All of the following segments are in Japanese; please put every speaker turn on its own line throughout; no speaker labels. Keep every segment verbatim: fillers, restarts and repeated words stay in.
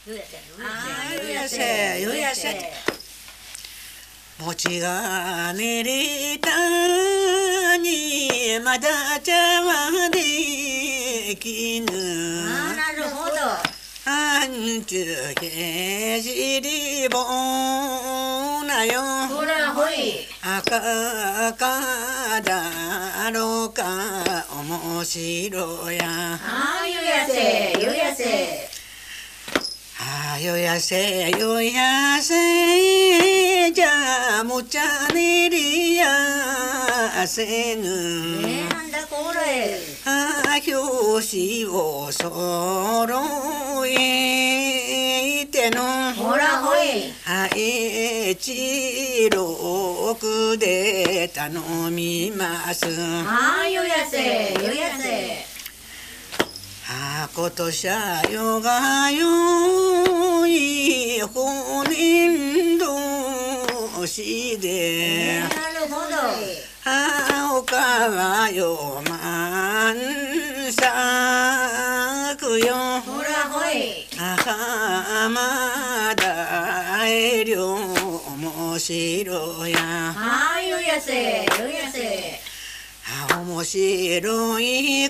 よやせよやせ餅が練れたにまだ茶はできぬ
あ、なるほど。
あんちゅうけじりぼなよ
ほらほい。
赤赤だろうか面白や
あーよやせよやせ。
あよやせよやせじゃもちゃねりやせぬ
えー、なんだこれ。
あ表紙をそろえての
ほらほい。
あえちろくで頼みます
あーよやせよやせ。
あことしゃよがよいほねんどしで
えー、なるほど。
あおかわよまんさくよ
ほらほい。
あはまだえりょおもしろや
あーよやせよやせ。
あ面白い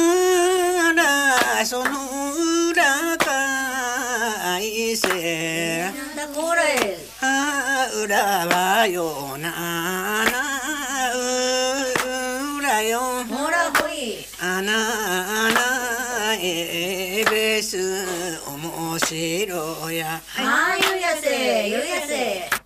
からその裏かいせ
なんだこれ。
あ裏はよなな裏よ
ほらほい。
あなあなえべす面白や
あーよやせよやせ。